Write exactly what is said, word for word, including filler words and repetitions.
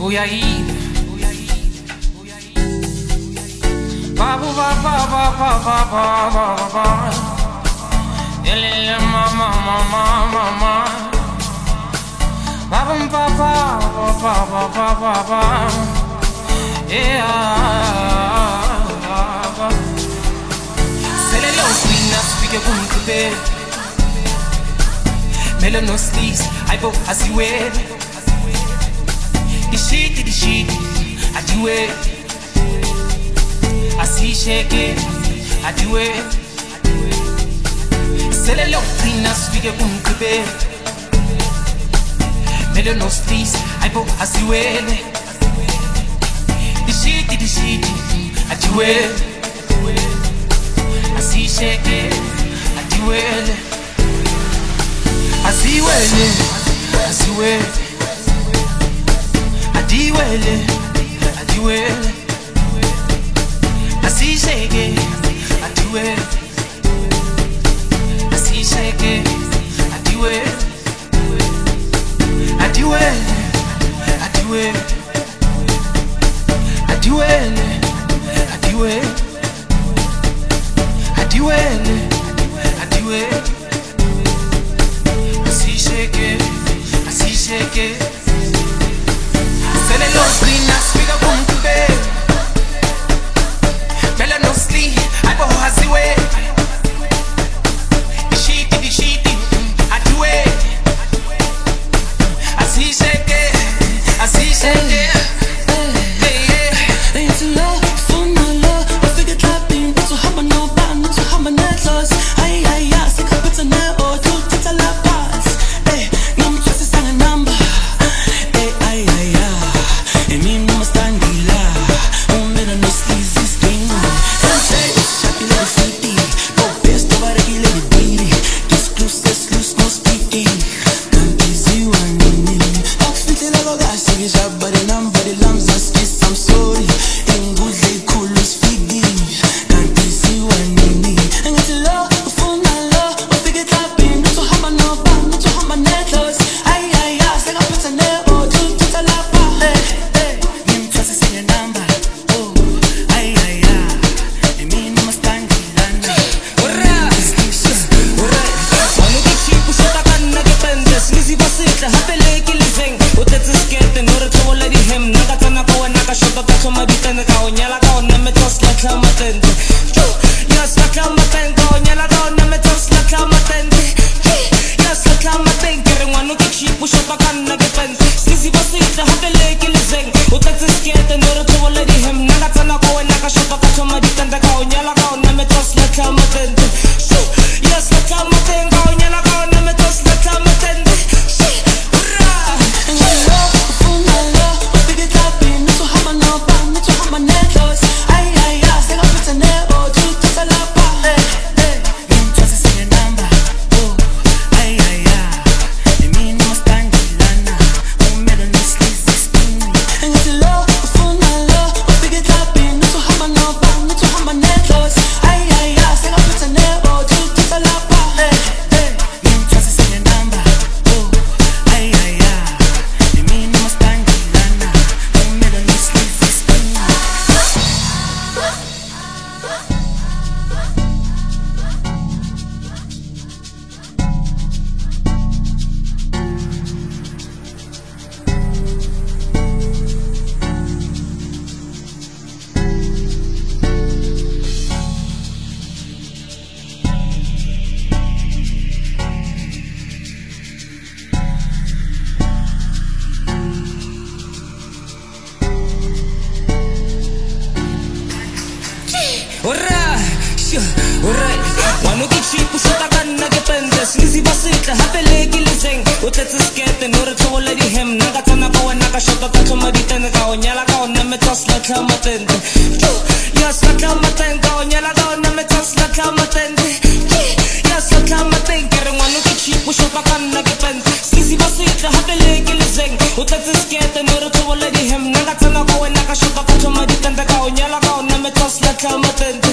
uyaive ba ba ba ba ba ba ba ba ba elele mama mama mama ba ba ba ba ba ba ba ba ba yeah selelo swina speak kumkube melano sleeves aibo asiwe Dishiti, dishiti, I do it. I see shake it, I do it. Sele lo trina swige boom kube. Mele no streets, I bo asiwele. Dishiti, dishiti, I do it. I see shake it, I do it. I see wele, I see wele. Adiwele, adiwele, I see shake it, adiwele, I see shake it, adiwele, adiwele, adiwele, adiwele, adiwele, adiwele, adiwele, I see shake it, I see shake it. Sele los linas figa boom kube Mela no sli Aibo hasiwe Dishiti dishiti Adiwe Asi shake Asi shake Ain't too low for my love I figure clapping Not to have my no back Not to have my net loss Ay ay ay Sika pita ne o Tu tita la paz Ay Nam trust is a number Ay ay ay ay E mi numa stangila Un mera no sleazy sting Sensei, shaky lady fiti Go best over the lady beady Just close, just loose, no speedy Can't please you and me Talk fiti like a guy Sige sharp body lam body lambs and space I'm sorry In good lay cool loose figgy Can't please you and me And get it low, for my love I figure tapping Not to have my no back Not to have my net loss Ay ay ay Say I put a nail or two to the lap Utati skete nore tuwala di hem Nanga tana kowe naka shoka kacho maditanda kao nyala kao na me tos la kalmatente